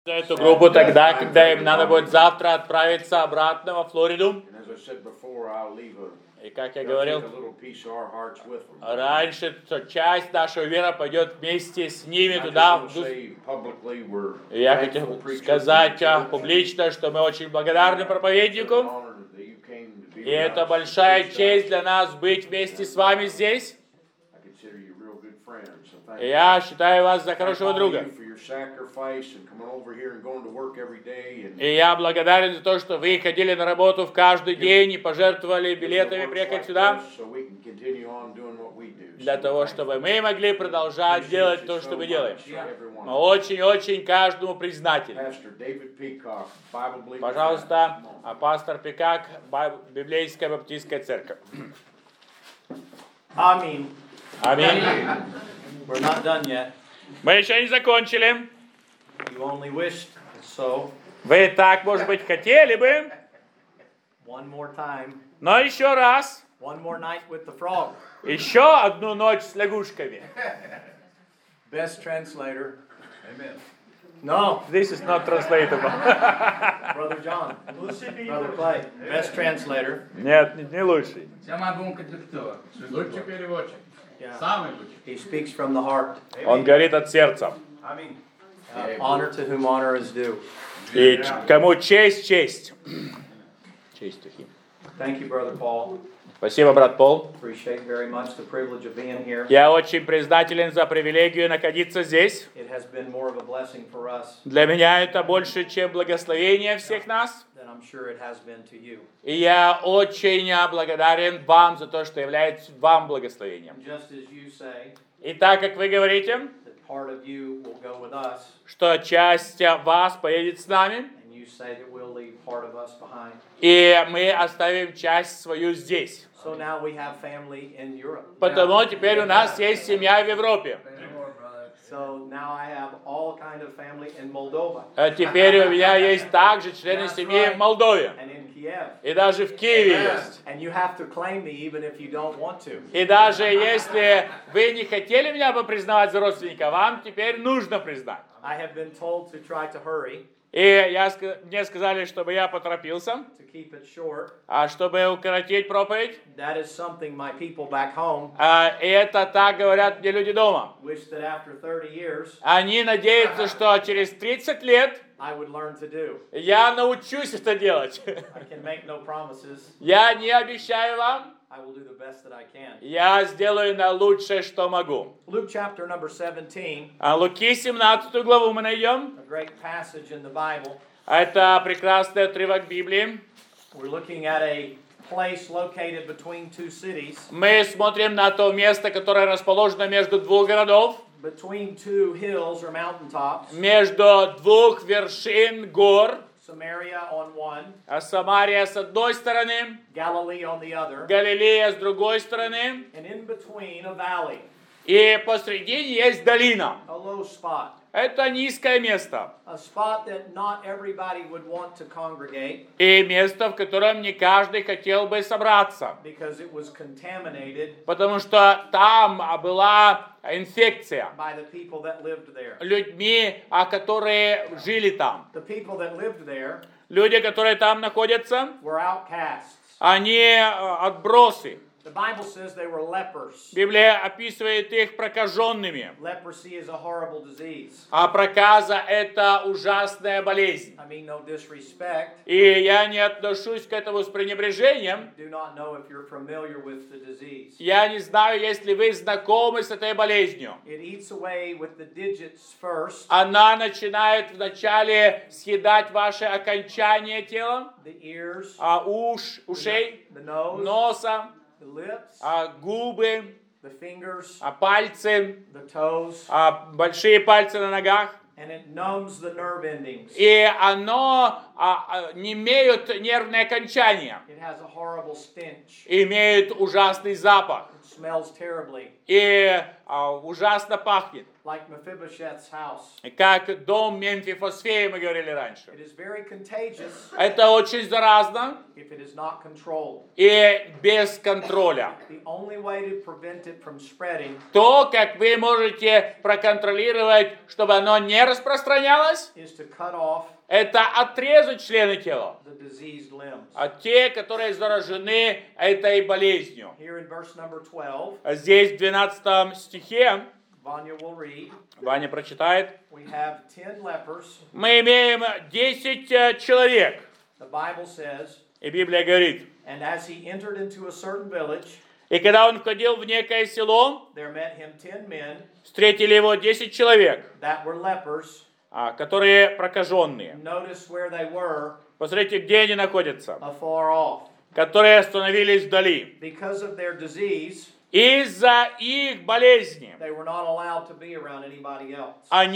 эту группу тогда, когда им надо будет завтра отправиться обратно во Флориду. И как я говорил, раньше часть нашего веры пойдет вместе с ними туда. И я хотел сказать публично, что мы очень благодарны проповеднику. И это большая честь для нас быть вместе с вами здесь. И я считаю вас за хорошего друга. И я благодарен за то, что вы ходили на работу в каждый день и пожертвовали билетами приехать сюда, для того, чтобы мы могли продолжать делать то, что мы делаем. Мы очень-очень каждому признательны. Пожалуйста, пастор Пикак, Библейская баптистская церковь. Аминь. Аминь. We're not done yet. Мы еще не закончили. You only wished so. Вы так, может быть, хотели бы. One more time. Но еще раз. One more night with the frog. Еще одну ночь с лягушками. Best translator. Amen. No. This is not translatable. Brother John. Brother Clay. Best translator. Нет, не лучший. Лучший переводчик. Yeah. Самый лучший. He speaks from the heart. Он говорит от сердца. Honor to whom honor is due. И кому честь, честь. Честь. Thank you, Brother Paul. Спасибо, брат Пол. Appreciate very much the privilege of being here. Я очень признателен за привилегию находиться здесь. It has been more of a blessing for us Для меня это больше, чем благословение всех нас. than I'm sure it has been to you. И я очень благодарен вам за то, что является вам благословением. Just as you say И так, как вы говорите, that part of you will go with us, что часть вас поедет с нами, and you say that we'll leave part of us behind. и мы оставим часть свою здесь. So now we have family in Europe. Потому теперь у нас есть семья в Европе. So now I have all kind of family in Moldova А теперь у меня есть также члены семьи в Молдове. and in Kiev. И даже в Киеве есть. And you have to claim me even if you don't want to. И даже если вы не хотели меня бы признавать за родственника, вам теперь нужно признать. I have been told to try to hurry, И мне сказали, чтобы я поторопился, to keep it short. а чтобы укоротить проповедь. That is something my people back home И это так говорят мне люди дома. wish that after 30 years Они надеются, что через 30 лет I would learn to do. я научусь это делать. I can make no promises. Я не обещаю вам. I will do the best that I can. Я сделаю наилучшее, что могу. Luke chapter number 17, А Луки 17 главу мы найдем. a great passage in the Bible. Это прекрасный отрывок Библии. We're looking at a place located between two cities, Мы смотрим на то место, которое расположено между двух городов, between two hills or mountaintops, между двух вершин гор. Samaria on one, А Самария с одной стороны, Galilee on the other, Галилея с другой стороны, and in between a valley, и посредине есть долина. a low spot, Это низкое место. a spot that not everybody would want to congregate И место, в котором не каждый хотел бы собраться. because it was contaminated Потому что там была инфекция by the people that lived there. людьми, которые жили там. The people that lived there Люди, которые там находятся, were outcasts. они отбросы. The Bible says they were lepers. Библия описывает их прокаженными. Leprosy is a horrible disease. А проказа – это ужасная болезнь. I mean no disrespect. И я не отношусь к этому с пренебрежением. Do not know if you're familiar with the disease. Я не знаю, если вы знакомы с этой болезнью. It eats away with the digits first, Она начинает вначале съедать ваши окончания тела, the ears, ушей, the nose, носа, the lips, губы, the fingers, пальцы, the toes, большие пальцы на ногах. and it numbs the nerve endings. И оно не имеют нервные окончания, It has a horrible stench. имеют ужасный запах It smells terribly. и ужасно пахнет. like Mephibosheth's house. Как дом Мемфифосфея, мы говорили раньше. It is very contagious Это очень заразно if it is not controlled. и без контроля. The only way to prevent it from spreading То, как вы можете проконтролировать, чтобы оно не распространялось, is to cut off это отрезать члены тела. the diseased limbs. А те, которые заражены этой болезнью. Here in verse number 12, Здесь в 12 стихе, Vanya will read, Ваня прочитает, we have 10 lepers. мы имеем 10 человек. The Bible says, И Библия говорит, and as he entered into a certain village, и когда он входил в некое село, there met him 10 men встретили его 10 человек, that were lepers. которые прокаженные. Notice where they were Посмотрите, где они находятся. afar off. Которые остановились вдали. Because of their disease, Из-за их болезни they were not allowed to be around anybody else.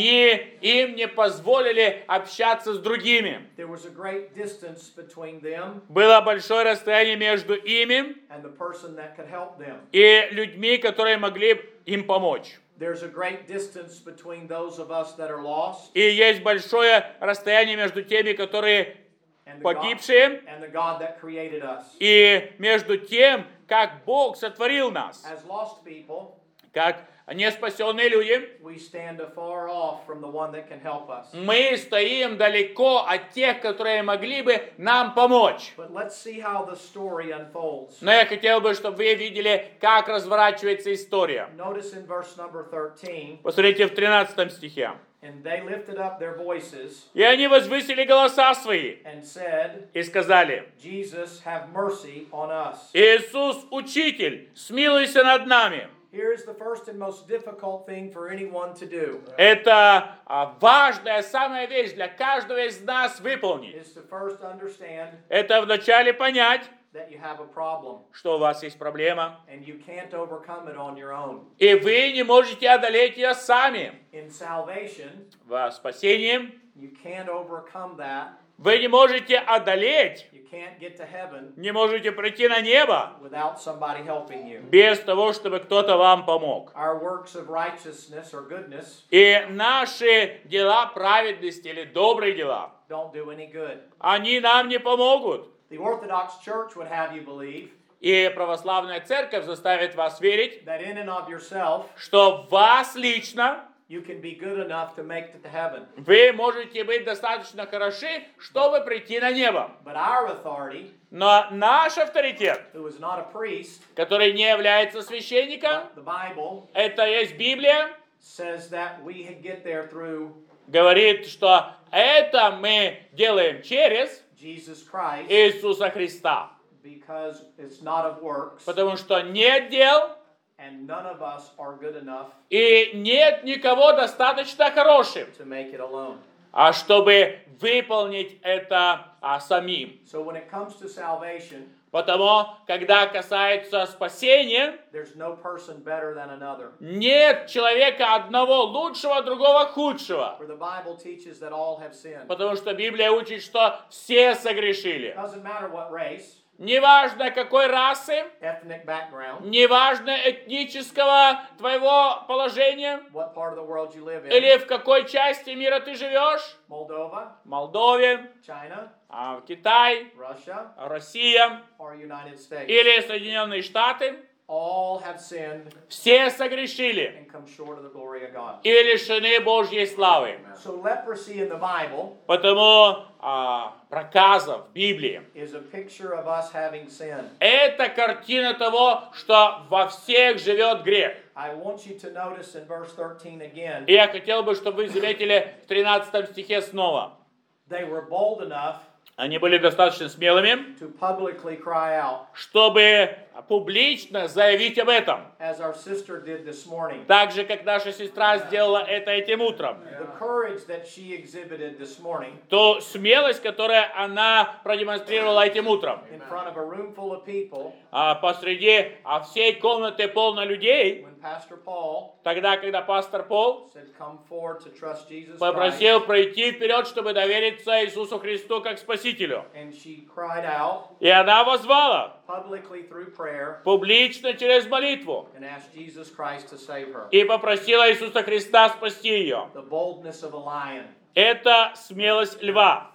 им не позволили общаться с другими. There was a great distance between them Было большое расстояние между ими and the person that could help them. и людьми, которые могли им помочь. There's a great distance between those of us that are lost И есть большое расстояние между теми, которые and погибшие, the God that created us. и между тем, как Бог сотворил нас. As lost people, Как неспасенные люди, we stand afar off from the one that can help us. мы стоим далеко от тех, которые могли бы нам помочь. But let's see how the story unfolds. Но я хотел бы, чтобы вы видели, как разворачивается история. Notice in verse number 13, Посмотрите в 13 стихе. and they lifted up their voices И они возвысили голоса свои and said, и сказали: Jesus, have mercy on us. Иисус, Учитель, смилуйся над нами. Here is the first and most difficult thing for anyone to do, Это важная, самая вещь для каждого из нас выполнить. is to first understand Это вначале понять, that you have a problem что у вас есть проблема, and you can't overcome it on your own. и вы не можете одолеть ее сами. In salvation, В спасении you can't overcome that. вы не можете одолеть, You can't get to heaven не можете прийти на небо without somebody helping you. без того, чтобы кто-то вам помог. Our works of righteousness or goodness И наши дела праведности или добрые дела, don't do any good. они нам не помогут. The Orthodox Church would have you believe И православная церковь заставит вас верить, that in and of yourself, что вас лично you can be good enough to make it to heaven. вы можете быть достаточно хороши, чтобы прийти на небо. But our authority, Но наш авторитет, who is not a priest, который не является священником, the Bible это есть Библия, says that we get there through говорит, что это мы делаем через Jesus Christ Иисуса Христа. because it's not of works Потому что нет дел, and none of us are good enough и нет никого достаточно хорошим, to make it alone. чтобы выполнить это самим. So when it comes to salvation, Потому, когда касается спасения, there's no person better than another. нет человека одного лучшего, другого худшего. For the Bible teaches that all have sinned. Потому что Библия учит, что все согрешили. It doesn't matter what race, Неважно какой расы, ethnic background, неважно этнического твоего положения, what part of the world you live in, или в какой части мира ты живешь, Moldova, в Молдове, China, в Китай, Russia, Россия or United States. или Соединенные Штаты, All have sinned все согрешили and come short of the glory of God. и лишены Божьей славы. So leprosy in the Bible Потому проказа в Библии is a picture of us having sinned. это картина того, что во всех живет грех. I want you to notice in verse 13 again, И я хотел бы, чтобы вы заметили в 13 стихе снова. they were bold enough Они были достаточно смелыми, to publicly cry out, чтобы публично заявить об этом. as our sister did this morning. Так же, как наша сестра сделала это этим утром. The courage that she exhibited this morning То смелость, которую она продемонстрировала этим утром, in front of a room full of people посреди всей комнаты полно людей, when Pastor Paul Тогда, когда пастор Пол said, "Come forward to trust Jesus Christ," попросил пройти вперед, чтобы довериться Иисусу Христу как Спасителю. and she cried out И она воззвала publicly through prayer публично через молитву and asked Jesus Christ to save her. и попросила Иисуса Христа спасти ее. The boldness of a lion. Это смелость льва.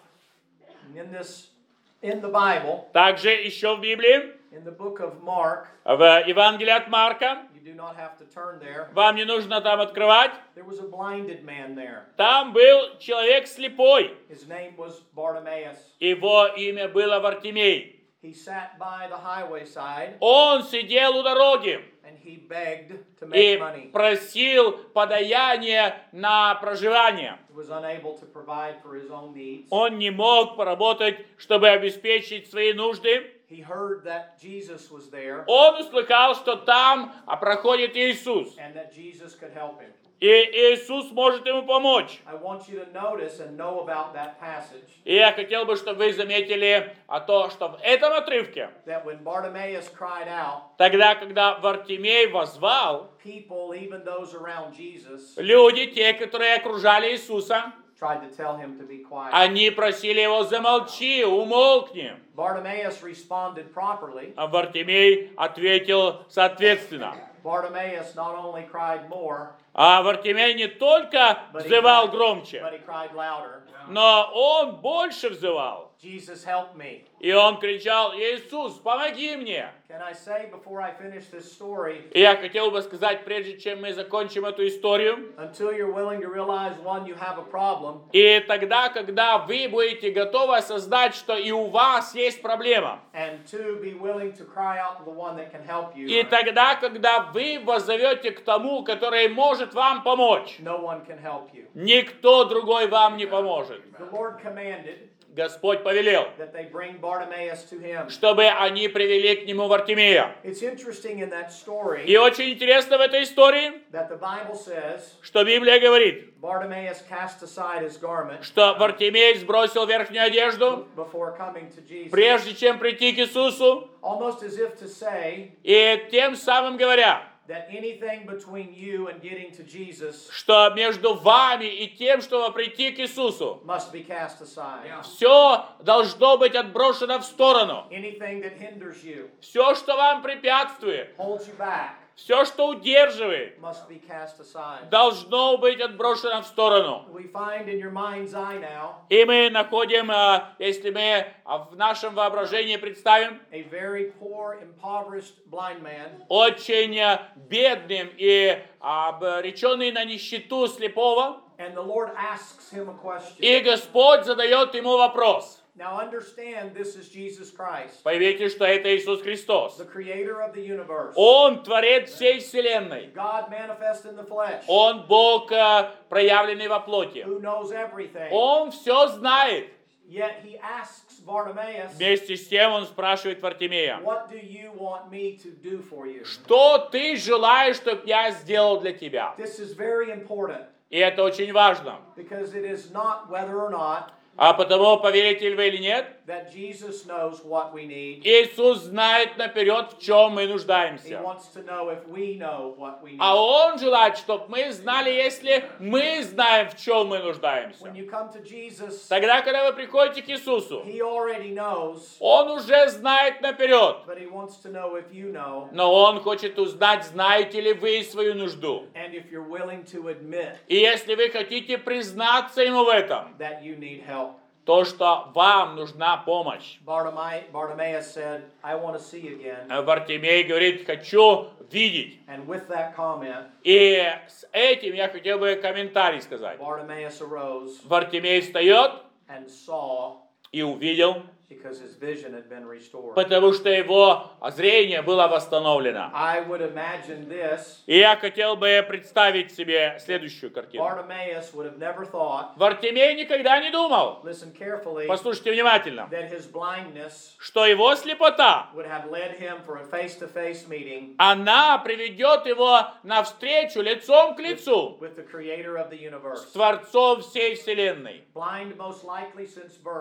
In the Bible, Также еще в Библии, in the book of Mark, в Евангелии от Марка, you do not have to turn there. вам не нужно там открывать, There was a blinded man there. там был человек слепой. His name was Bartimaeus. Его имя было Вартимей. He sat by the highway side Он сидел у дороги and he begged to и make money. просил подаяние на проживание. He was unable to provide for his own needs. Он не мог поработать, чтобы обеспечить свои нужды. He heard that Jesus was there Он услыхал, что там проходит Иисус. and that Jesus could help him. И Иисус может ему помочь. I want you to notice and know about that passage И я хотел бы, чтобы вы заметили то, что в этом отрывке, that when Bartimaeus cried out, тогда, когда Вартимей воззвал, people, even those around Jesus, люди, те, которые окружали Иисуса, tried to tell him to be quiet. они просили его: замолчи, умолкни. Bartimaeus responded properly. А Вартимей ответил соответственно. Bartimaeus not only cried more, А Вартимей не только взывал громче, but he cried louder. но он больше взывал. Jesus, help me. И он кричал: Иисус, помоги мне. Can I say before I finish this story, И я хотел бы сказать, прежде чем мы закончим эту историю, until you're willing to realize, one, you have a problem, и тогда, когда вы будете готовы осознать, что и у вас есть проблема, and two, be willing to cry out to the one that can help you, и тогда, когда вы воззовете к тому, который может вам помочь, no one can help you. никто другой вам не поможет. The Lord commanded Господь повелел, that they bring Bartimaeus to him. чтобы они привели к нему Вартимея. It's interesting in that story И очень интересно в этой истории, that the Bible says что Библия говорит, Bartimaeus cast aside his garment что Вартимей сбросил верхнюю одежду, before coming to Jesus, прежде чем прийти к Иисусу, almost as if to say и тем самым говоря, that anything between you and getting to Jesus что между вами и тем, чтобы прийти к Иисусу, must be cast aside. все должно быть отброшено в сторону. Anything that hinders you, Все, что вам препятствует, holds you back, все, что удерживает, must be cast aside. должно быть отброшено в сторону. We find in your mind's eye now И мы находим, если мы в нашем воображении представим, a very poor, impoverished blind man очень бедным и обреченный на нищету слепого, and the Lord asks him a question. и Господь задает ему вопрос. Now understand, this is Jesus Christ, Поймите, что это Иисус Христос. the creator of the universe, Он творец всей вселенной. God manifest in the flesh, Он Бог, проявленный во плоти. who knows everything. Он все знает. Yet he asks Bartimaeus, Вместе с тем он спрашивает Вартимея: what do you want me to do for you? что ты желаешь, чтобы я сделал для тебя? This is very important И это очень важно. because it is not whether or not А потому, поверите ли вы или нет, that Jesus knows what we need. Иисус знает наперед, в чем мы He нуждаемся. wants to know if we know what we А need. Он желает, чтобы мы знали, если мы знаем, в чем мы нуждаемся. When you come to Jesus, Тогда, когда вы приходите к Иисусу, He already knows, Он уже знает наперед. but He wants to know if you know Но Он хочет узнать, знаете ли вы свою нужду. and if you're willing to admit И если вы хотите признаться Ему в этом, that you need help. то, что вам нужна помощь. Bartimaeus said, I want to see again. Вартимей говорит: хочу видеть. And with that comment, И с этим я хотел бы комментарий сказать. Bartimaeus arose Вартимей встает and saw и увидел, because his vision had been restored. потому что его зрение было восстановлено. I would imagine this. И я хотел бы представить себе следующую картину. Bartimaeus would have never thought, Вартимей никогда не думал, listen carefully, послушайте внимательно, that his blindness что его слепота, would have led him for a face-to-face meeting она приведет его навстречу лицом к лицу with the creator of the с universe. Творцом всей вселенной. Blind most likely since birth,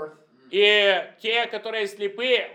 И те, которые слепы,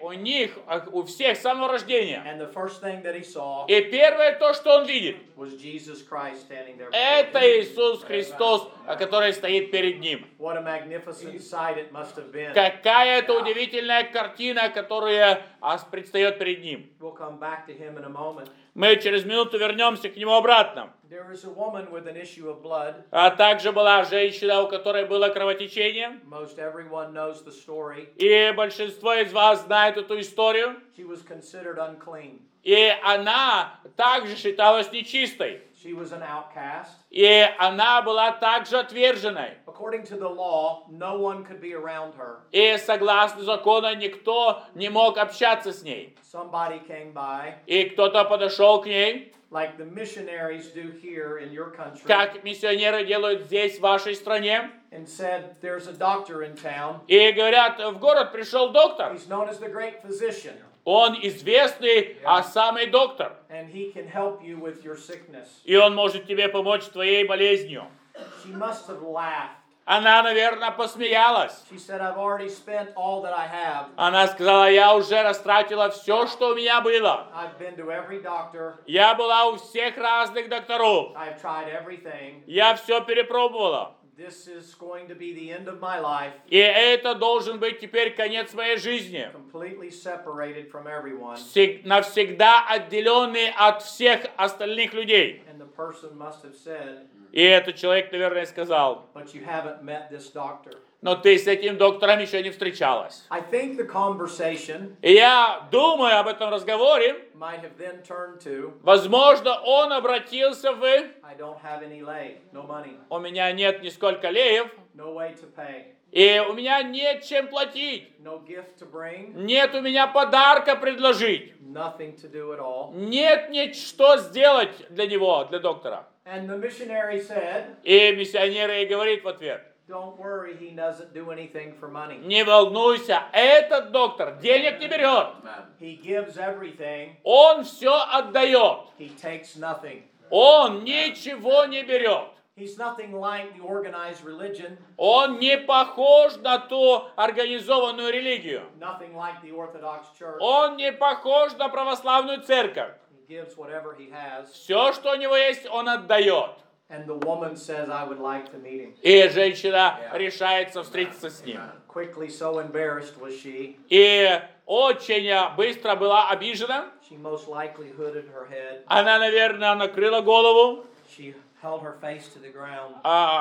у всех с самого рождения. And the first thing that he saw И первое то, что он видит, was Jesus Christ standing there. это Иисус Христос, который стоит перед ним. What a magnificent sight it must have been. Какая это удивительная картина, которая предстает перед ним. We'll come back to him in a moment. Мы через минуту вернемся к нему обратно. There is a woman with an issue of blood. А также была женщина, у которой было кровотечение. Most everyone knows the story. И большинство из вас знает эту историю. She was considered unclean. И она также считалась нечистой. She was an outcast. И она была также отверженной. According to the law, no one could be around her. И согласно закону никто не мог общаться с ней. Somebody came by, И кто-то подошел к ней, like the missionaries do here in your country, как миссионеры делают здесь, в вашей стране, and said, "There's a doctor in town. и говорят, в город пришел доктор. He's known as the great physician, Он известный, самый доктор. and he can help you with your sickness." И он может тебе помочь с твоей болезнью. She must have laughed. Она, наверное, посмеялась. She said, "I've already spent all that I have. Она сказала, я уже растратила все, что у меня было. I've been to every doctor. Я была у всех разных докторов. I've tried everything. Я все перепробовала. This is going to be the end of my life, И это должен быть теперь конец моей жизни. completely separated from everyone." Навсегда отделенный от всех остальных людей. And the person must have said, И этот человек, наверное, сказал, "But you haven't met this doctor." но ты с этим доктором еще не встречалась. I think the conversation И я думаю об этом разговоре. might have then turned to, Возможно, он обратился в "I don't have any lay, no money, «У меня нет нисколько леев, no way to pay, и у меня нет чем платить. no gift to bring, Нет у меня подарка предложить. nothing to do at all." Нет ничего сделать для него, для доктора». And the missionary said, И миссионер ей говорит в ответ, "Don't worry, he doesn't do anything for money. не волнуйся, этот доктор денег не берет. He gives everything, Он все отдает. he takes nothing." Он ничего не берет. He's nothing like the organized religion, Он не похож на ту организованную религию. nothing like the Orthodox Church. Он не похож на православную церковь. He gives whatever he has. Все, что у него есть, он отдает. And the woman says, "I would like to meet him." И женщина решается встретиться с ним. Quickly, so embarrassed was she. И очень быстро была обижена. She most likely hooded her head. Она, наверное, накрыла голову, She held her face to the ground.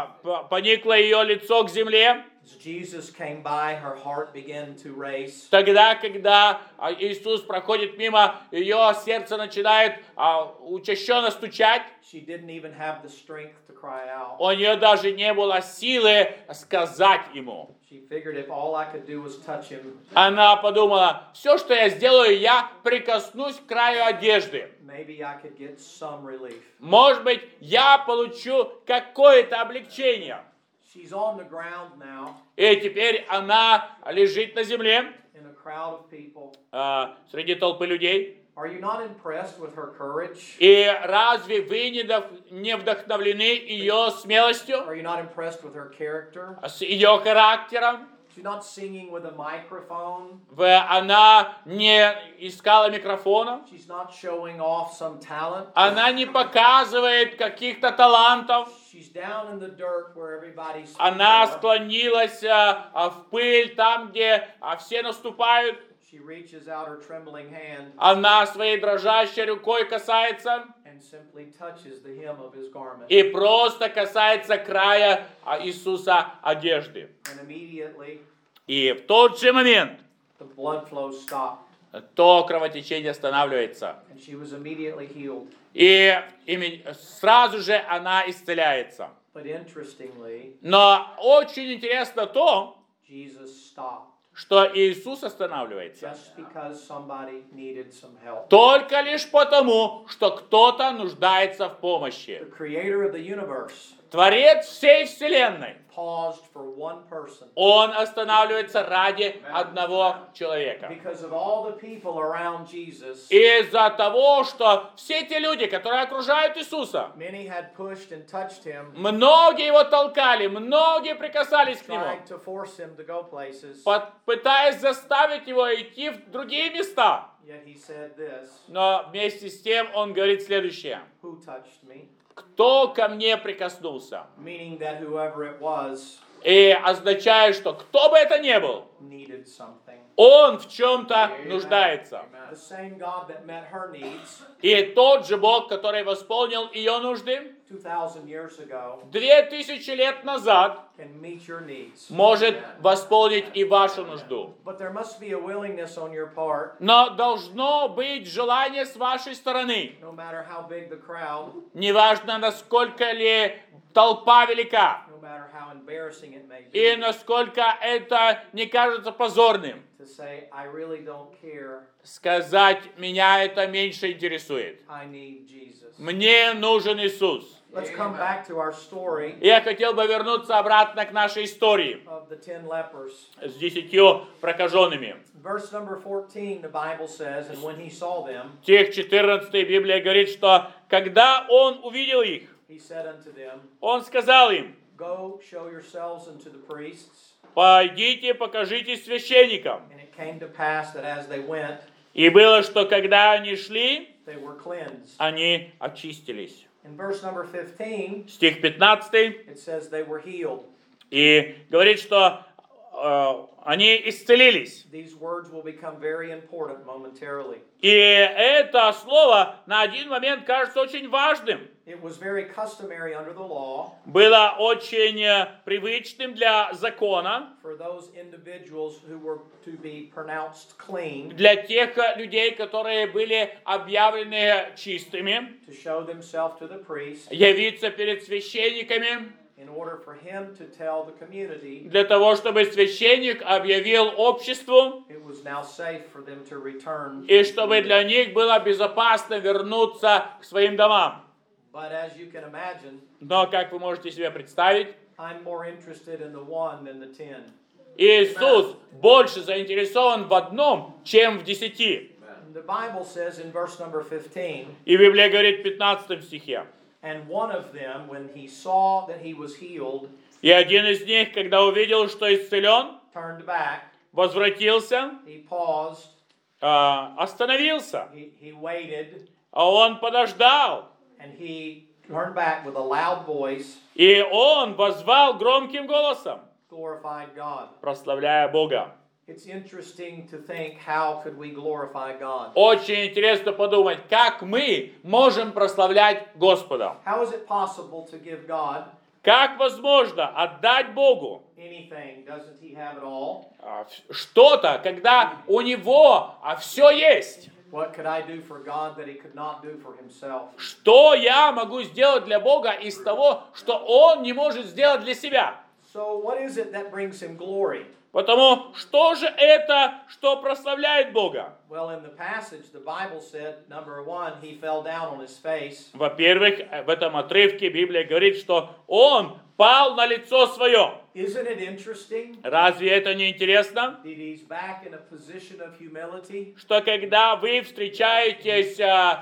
поникло ее лицо к земле. As Jesus came by, her heart began to race. Тогда, когда Иисус проходит мимо, ее сердце начинает учащенно стучать. She didn't even have the strength to cry out. У нее даже не было силы сказать ему. She figured if all I could do was touch him, Она подумала, все, что я сделаю, я прикоснусь к краю одежды. maybe I could get some relief. Может быть, я получу какое-то облегчение. She's on the ground now И теперь она лежит на земле in a crowd of people. среди толпы людей. Are you not impressed with her courage? И разве вы не вдохновлены ее смелостью, Are you not impressed with her character? с ее характером? She's not singing with a microphone. Она не искала микрофона. She's not showing off some talent. Она не показывает каких-то талантов. She's down in the dirt where everybody's. Она склонилась в пыль там, где все наступают. She reaches out her trembling hand Она своей дрожащей рукой касается and simply touches the hem of his garment. и просто касается края Иисуса одежды. And immediately И в тот же момент the blood flow stopped. то кровотечение останавливается. And she was immediately healed. И сразу же она исцеляется. But interestingly, Но очень интересно то, Jesus stopped что Иисус останавливается. just because somebody needed some help. Только лишь потому, что кто-то нуждается в помощи. The creator of the universe Творец всей вселенной, paused for one person. Он останавливается ради одного человека. Because of all the people around Jesus, Из-за того, что все те люди, которые окружают Иисуса, many had pushed and touched him, многие его толкали, многие прикасались к нему, trying to force him to go places. пытаясь заставить его идти в другие места. Yet he said this, Но вместе с тем он говорит следующее. who touched me? Кто ко мне прикоснулся? Meaning that whoever it was И означает, что кто бы это ни был, needed something. он в чем-то нуждается. The same God that met her needs И тот же Бог, который восполнил ее нужды 2,000 years ago 2000 лет назад, can meet your needs. может восполнить и вашу нужду. But there must be a willingness on your part, Но должно быть желание с вашей стороны. no matter how big the crowd, Неважно, насколько ли толпа велика, no matter how embarrassing it may и be, насколько это не кажется позорным. to say, I really don't care, Сказать, меня это меньше интересует. I need Jesus. Мне нужен Иисус. Let's come back to our story Я хотел бы вернуться обратно к нашей истории of the 10 lepers. с 10 прокаженными. Verse number 14, the Bible says, and when he saw them, Стих 14 Библия говорит, что когда он увидел их, he said unto them, он сказал им: go show yourselves unto the priests. пойдите, покажитесь священникам. And it came to pass that as they went, И было, что когда они шли, they were cleansed. они очистились. In verse number 15, Стих 15, it says they were healed. и говорит, что они исцелились. These words will become very important momentarily. И это слово на один момент кажется очень важным. It was very customary under the law Было очень привычным для закона, for those individuals who were to be pronounced clean для тех людей, которые были объявлены чистыми, to show themselves to the priest явиться перед священниками, in order for him to tell the community для того, чтобы священник объявил обществу, it was now safe for them to return. и чтобы для них было безопасно вернуться к своим домам. But as you can imagine, Но, как вы можете себе представить, I'm more interested in the one than the 10. Иисус больше заинтересован в одном, чем в 10. The Bible says in verse number 15, И Библия говорит в 15 стихе. and one of them, when he saw that he was healed, И один из них, когда увидел, что исцелен, turned back, возвратился, he paused, остановился, he waited, а он подождал. and he turned back with a loud voice, И он воззвал громким голосом, glorified God. прославляя Бога. It's interesting to think, how could we glorify God? Очень интересно подумать, как мы можем прославлять Господа. How is it possible to give God Как возможно отдать Богу anything? Doesn't he have it all? что-то, когда у Него все есть? What could I do for God that he could not do for himself? Что я могу сделать для Бога из того, что Он не может сделать для себя? So what is it that brings him glory? Потому что же это, что прославляет Бога? Well, in the passage, the Bible said, number one, he fell down on his face. Во-первых, в этом отрывке Библия говорит, что Он пал на лицо свое. Isn't it interesting Разве это не интересно? that he's back in a position of humility? Что когда вы встречаетесь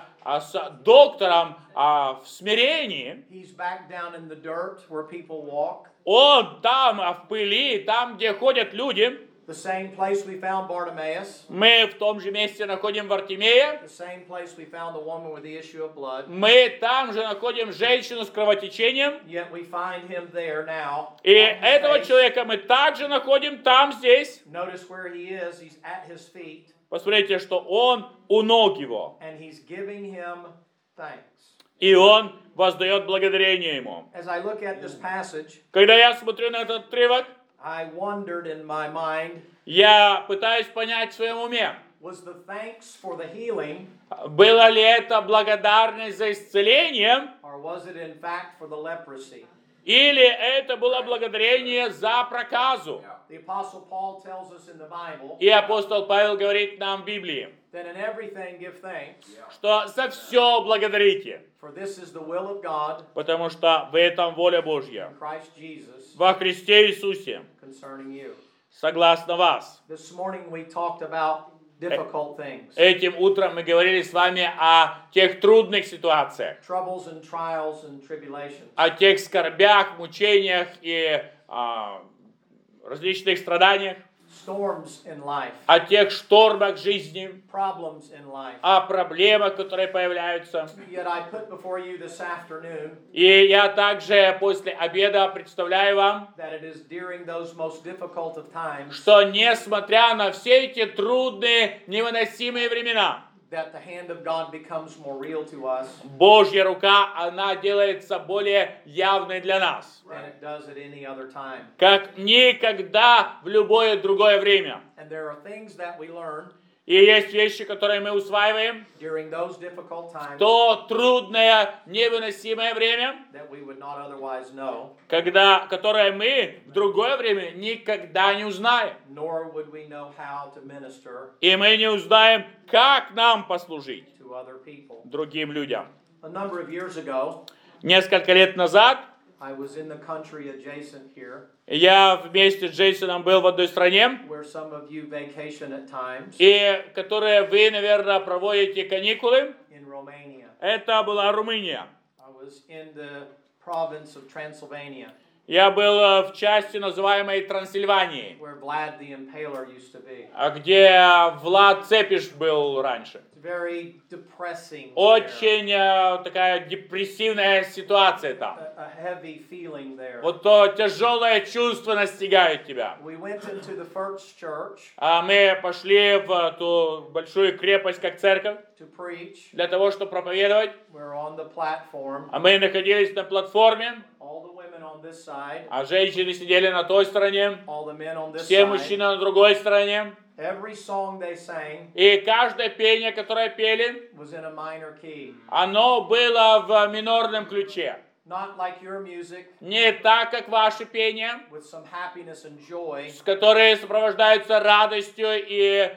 с доктором в смирении, He's back down in the dirt where people walk. он там в пыли, там, где ходят люди. The same place we found Bartimaeus. Мы в том же месте находим Вартимея. The same place we found the woman with the issue of blood. Мы там же находим женщину с кровотечением. Yet we find him there now. И on his этого face. человека мы также находим там, здесь. Notice where he is. He's at his feet. Посмотрите, что он у ног его. And he's giving him thanks. И он воздает благодарение ему. As I look at this passage, Когда я смотрю на этот отрывок, I wondered in my mind, я пытаюсь понять в своем уме, was the thanks for the healing, было ли это благодарность за исцеление, or was it in fact for the leprosy? или это было благодарение за проказу. The Apostle Paul tells us in the Bible И апостол Павел говорит нам в Библии, that in everything give thanks, что за все благодарите, for this is the will of God потому что в этом воля Божья, in Christ Jesus во Христе Иисусе, concerning you. согласно вас. This morning we talked about difficult things, Этим утром мы говорили с вами о тех трудных ситуациях, troubles and trials and tribulations. о тех скорбях, мучениях и различных страданиях, Storms in life, о тех штормах жизни, problems in life. о проблемах, которые появляются. Yet I put before you this afternoon И я также после обеда представляю вам, that it is during those most difficult of times что несмотря на все эти трудные, невыносимые времена, that the hand of God becomes more real to us Божья рука, она делается более явной для нас, than it does at any other time. как никогда в любое другое время. And there are things that we learn И есть вещи, которые мы усваиваем during those difficult times в то трудное, невыносимое время, that we would not otherwise know, которое мы в другое время никогда не узнаем. nor would we know how to minister И мы не узнаем, как нам послужить to other people. другим людям. A number of years ago, Несколько лет назад I was in the country adjacent here, я вместе с Джейсоном был в одной стране, where some of you vacation at times, и которые вы, наверное, проводите каникулы. in Romania. Это была Румыния. I was in the province of Transylvania, Я был в части, называемой Трансильвании, where Vlad the Impaler used to be. где Влад Цепиш был раньше. It's very depressing. there. Очень такая депрессивная ситуация там. A heavy feeling there. Вот то тяжелое чувство настигает тебя. We went into the first church А мы пошли в ту большую крепость, как церковь, to preach. для того, чтобы проповедовать. We're on the platform. А мы находились на платформе, All the women on this side, а женщины сидели на той стороне, all the men on this все side. мужчины на другой стороне. Every song they sang И каждое пение, которое пели, was in a minor key. оно было в минорном ключе. Not like your music, Не так, как ваше пение, with some happiness and joy, которые сопровождаются радостью и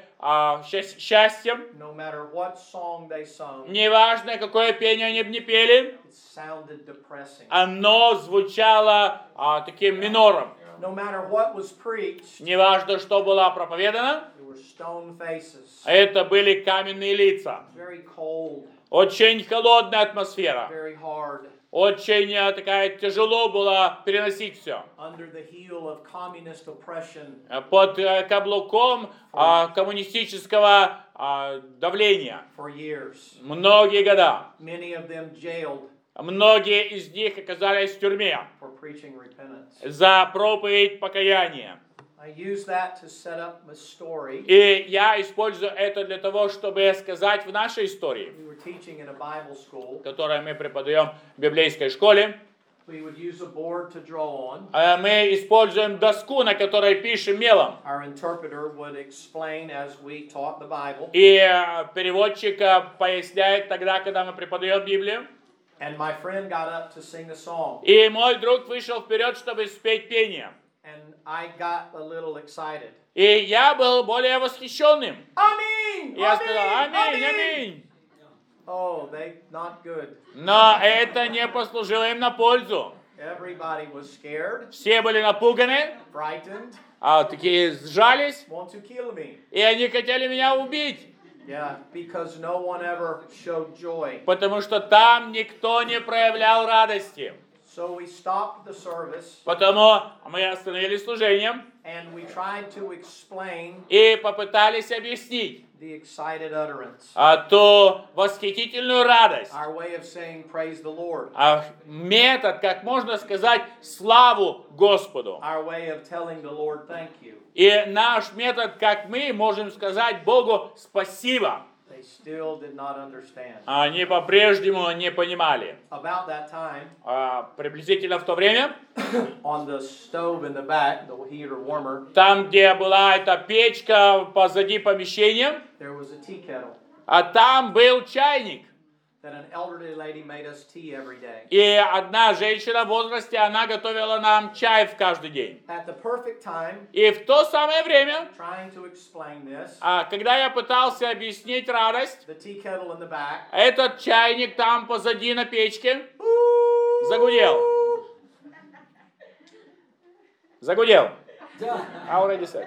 счастьем. no matter what song they sung, Неважно, какое пение они бы не пели, it sounded depressing. оно звучало таким минором. No matter what was preached, Неважно, что было проповедано, there were stone faces, это были каменные лица. very cold, Очень холодная атмосфера. very hard, Очень такая тяжело было переносить все. under the heel of communist oppression Под каблуком коммунистического давления. for years. Многие года. Many of them jailed Многие из них оказались в тюрьме for preaching repentance. за проповедь покаяния. I use that to set up my story. И я использую это для того, чтобы сказать в нашей истории, We were teaching in a Bible school. которую мы преподаем в библейской школе. We would use a board to draw on. Мы используем доску, на которой пишем мелом. Our interpreter would explain as we taught the Bible. И переводчик поясняет тогда, когда мы преподаем Библию. And my friend got up to sing a song. И мой друг вышел вперед, чтобы спеть пение. And I got a little excited. И я был более восхищенным. Amen! Я сказал: аминь, аминь. Oh, they not good. Но это не послужило им на пользу. Everybody was scared, Все были напуганы, frightened, такие сжались, want to kill me. и они хотели меня убить. Yeah, because no one ever showed joy. Потому что там никто не проявлял радости. So we stopped the service Потому мы остановили служение and we tried to explain и попытались объяснить the excited utterance. ту восхитительную радость. Our way of saying praise the Lord. Метод, как можно сказать, славу Господу. Our way of telling the Lord thank you. И наш метод, как мы можем сказать Богу спасибо. They still did not understand. Они по-прежнему не понимали. About that time, Приблизительно в то время, on the stove in the back, the heater warmer, там, где была эта печка позади помещения, there was a tea kettle. там был чайник. that an elderly lady made us tea every day. И одна женщина в возрасте, она готовила нам чай в каждый день. At the perfect time, И в то самое время, trying to explain this, когда я пытался объяснить радость, the tea kettle in the back этот чайник там позади на печке загудел. Загудел. Already said.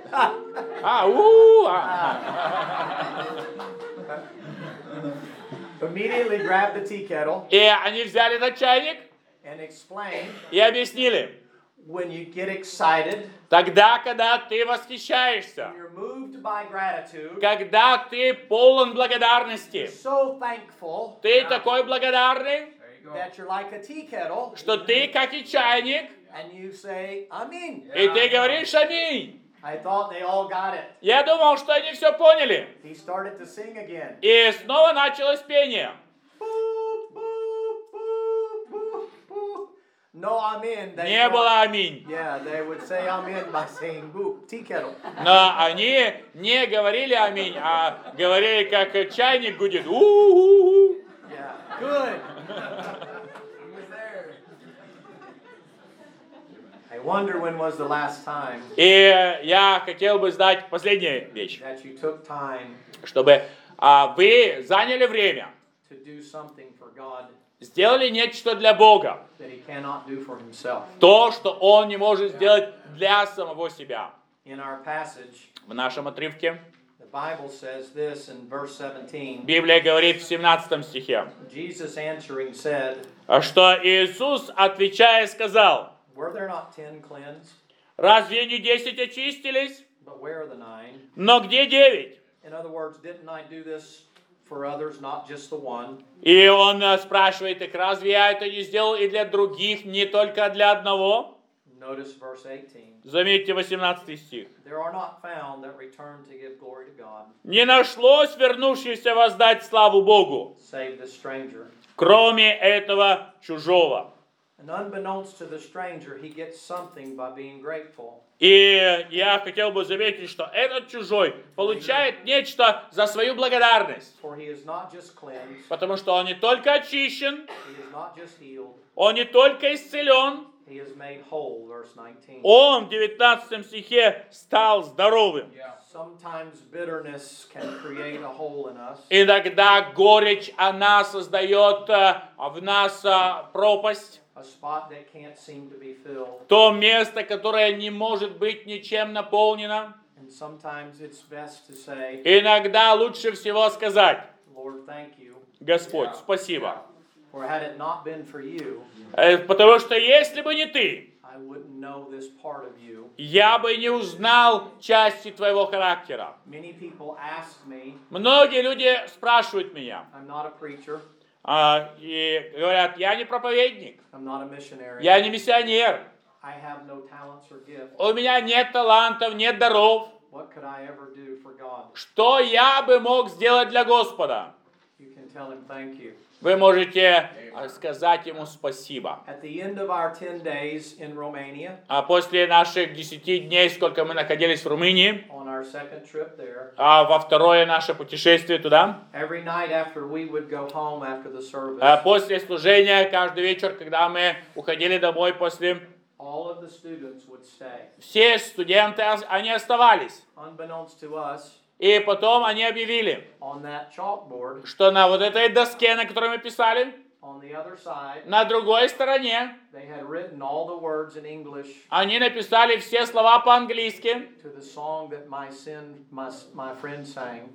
immediately grabbed the tea kettle И они взяли этот чайник and explained, и объяснили. when you get excited, Тогда, когда ты восхищаешься, you're moved by gratitude, когда ты полон благодарности, so thankful ты такой благодарный, There you go. that you're like a tea kettle, что ты, как и чайник, and you say, Amen. и ты говоришь аминь. I thought they all got it. Я думал, что они все поняли. He started to sing again. И снова началось пение. Boop, boop, boop, boop, boop. No amen. They Не thought- было аминь. Yeah, they would say amen by saying boop, tea kettle. Но они не говорили аминь, а говорили, как чайник гудит. У-у-у. Yeah, good. He was there. I wonder when was the last time И я хотел бы знать последнюю вещь, that you took time чтобы вы заняли время, to do something for God сделали нечто для Бога, that He cannot do for Himself. то, что Он не может сделать для самого себя. In our passage, В нашем отрывке the Bible says this in verse 17. Библия говорит в 17 стихе, Jesus answering said, что Иисус, отвечая, сказал: were there not 10 cleansed? «Разве не 10 очистились? But where are the 9? Но где 9?» In other words, didn't I do this for others, not just the one? И он спрашивает их: «Разве я это не сделал и для других, не только для одного?» Notice verse 18. Заметьте 18 стих. There are not found that return to give glory to God, «Не нашлось вернувшихся воздать славу Богу, save the stranger. кроме этого чужого». And unbeknownst to the stranger, he gets something by being grateful. И я хотел бы заметить, что этот чужой получает нечто за свою благодарность. For he is not just cleansed, Потому что он не только очищен, he is not just healed, он не только исцелен, he is made whole, verse 19. он в 19 стихе стал здоровым. Yeah. Sometimes bitterness can create a hole in us. Иногда горечь, она создает в нас пропасть, A spot that can't seem to be filled. то место, которое не может быть ничем наполнено. And sometimes it's best to say, Иногда лучше всего сказать: Lord, thank you. Господь, спасибо. For had it not been for you, Потому что если бы не ты, I wouldn't know this part of you. я бы не узнал части твоего характера. Many people ask me, Многие люди спрашивают меня I'm not a preacher, и говорят: я не проповедник, I'm not a missionary, я не миссионер, I have no talents or gifts. у меня нет талантов, нет даров. What could I ever do for God? Что я бы мог сделать для Господа? You can tell him thank you. Вы можете сказать ему спасибо. At the end of our 10 days in Romania, А после наших 10 дней, сколько мы находились в Румынии, on our second trip there, во второе наше путешествие туда, every night after we would go home after the service, после служения, каждый вечер, когда мы уходили домой после, all of the students would stay. все студенты, они оставались. Unbeknownst to us, И потом они объявили, on that chalkboard, что на вот этой доске, на которой мы писали, on the other side, на другой стороне, they had written all the words in English они написали все слова по-английски to the song that my friend sang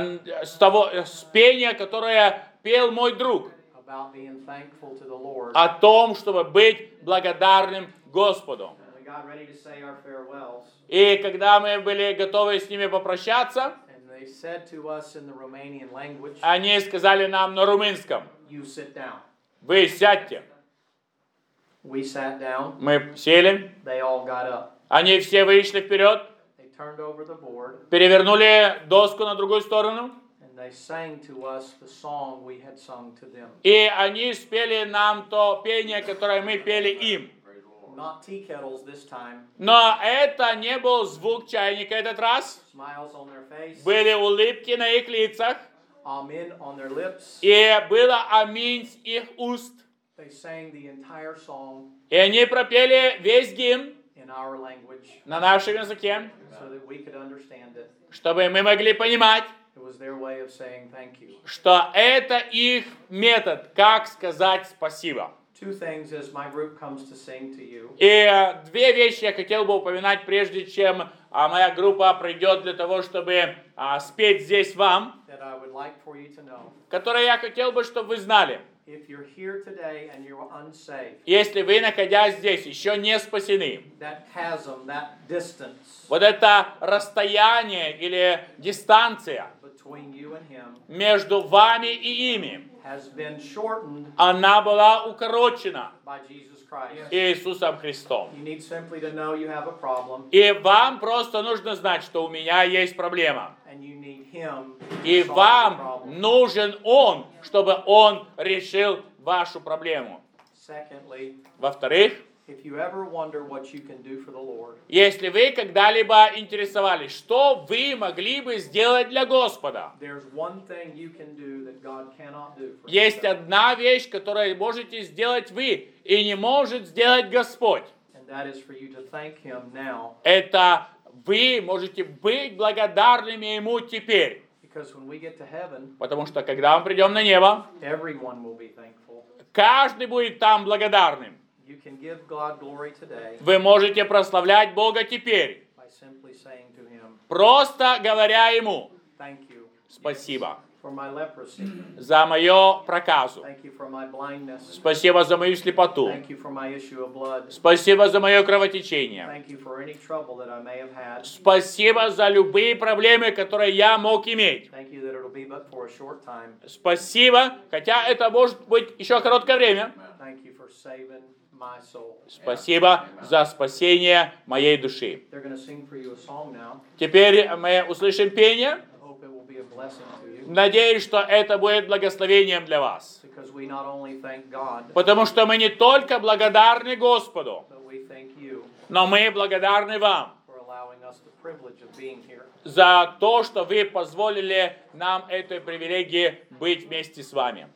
с пения, которое пел мой друг, about being thankful to the Lord. о том, чтобы быть благодарным Господу. And we got ready to say our farewells, И когда мы были готовы с ними попрощаться, and they said to us in the Romanian language, они сказали нам на румынском: you sit down. вы сядьте. We sat down, Мы сели, they all got up. они все вышли вперед, They turned over the board, перевернули доску на другую сторону, and they sang to us the song we had sung to them. и они спели нам то пение, которое мы пели им. Not tea kettles this time, Но это не был звук чайника этот раз. smiles on their face, Были улыбки на их лицах. amen on their lips. И было аминь с их уст. They sang the entire song И они пропели весь гимн in our language на нашем языке, so that we could understand it. чтобы мы могли понимать, It was their way of saying thank you. что это их метод, как сказать спасибо. Two things as my group comes to sing to you. И две вещи я хотел бы упоминать, прежде чем моя группа придет для того, чтобы спеть здесь вам, That I would like for you to know. которые я хотел бы, чтобы вы знали. If you're here today and you're unsaved, Если вы, находясь здесь, еще не спасены, that chasm, that distance вот это расстояние или дистанция between you and Him между вами и ими, has been shortened она была укорочена by Jesus Christ. Иисусом Христом. You need simply to know you have a problem И вам просто нужно знать, что у меня есть проблема. and you need Him И to solve the вам problem. нужен Он, чтобы Он решил вашу проблему. Secondly, Во-вторых, if you ever wonder what you can do for the Lord, если вы когда-либо интересовались, что вы могли бы сделать для Господа, there's one thing you can do that God cannot do for есть Himself. одна вещь, которую можете сделать вы, и не может сделать Господь. And that is for you to thank Him now. Это вы можете быть благодарными Ему теперь. Because when we get to heaven, Потому что когда мы придем на небо, everyone will be thankful. каждый будет там благодарным. You can give God glory today Вы можете прославлять Бога теперь, by simply saying to Him, просто говоря Ему thank you спасибо for my leprosy. за мою проказу, Thank you for my blindness. спасибо за мою слепоту, Thank you for my issue of blood. спасибо за мое кровотечение, Thank you for any trouble that I may have had. спасибо за любые проблемы, которые я мог иметь. Thank you that it'll be but for a short time. Спасибо, хотя это может быть еще короткое время. Thank you for saving my soul. Спасибо за спасение моей души. They're going to sing for you a song now. Теперь мы услышим пение. I hope it will be a blessing to you. Надеюсь, что это будет благословением для вас. Because we not only thank God, Потому что мы не только благодарны Господу, but we thank you но мы благодарны вам for allowing us the privilege of being here. за то, что вы позволили нам этой привилегии быть вместе с вами.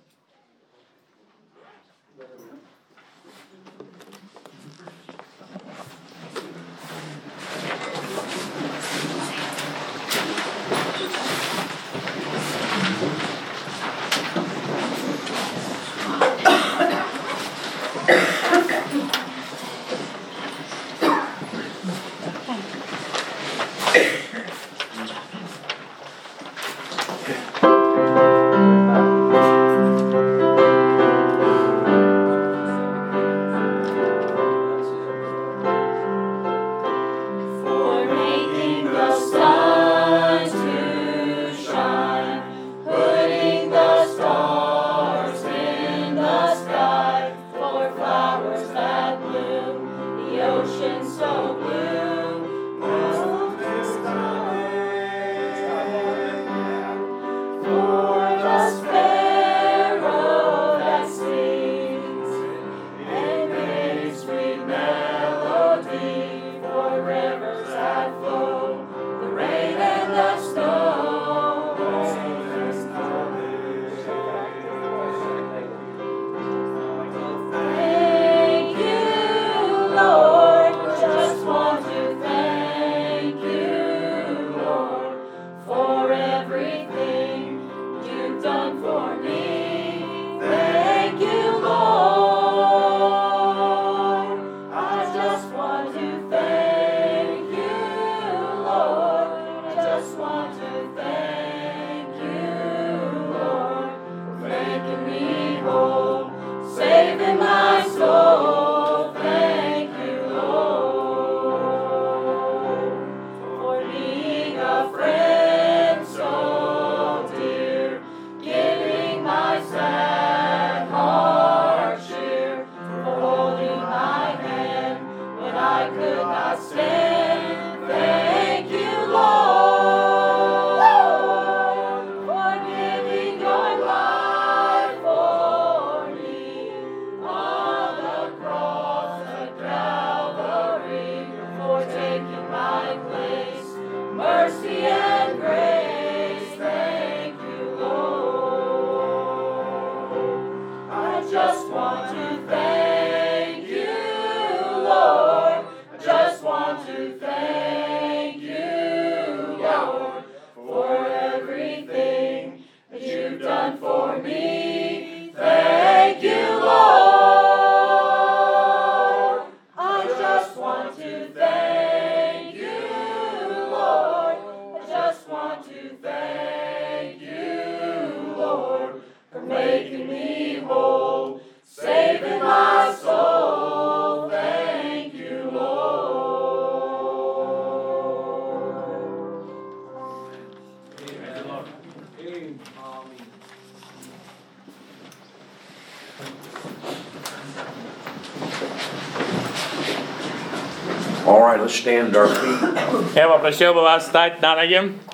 want to thank you, Lord, for making me whole, saving my soul. Thank you, Lord. Amen. Amen. All right, let's stand to our feet. Я попросил бы вас встать на ноги.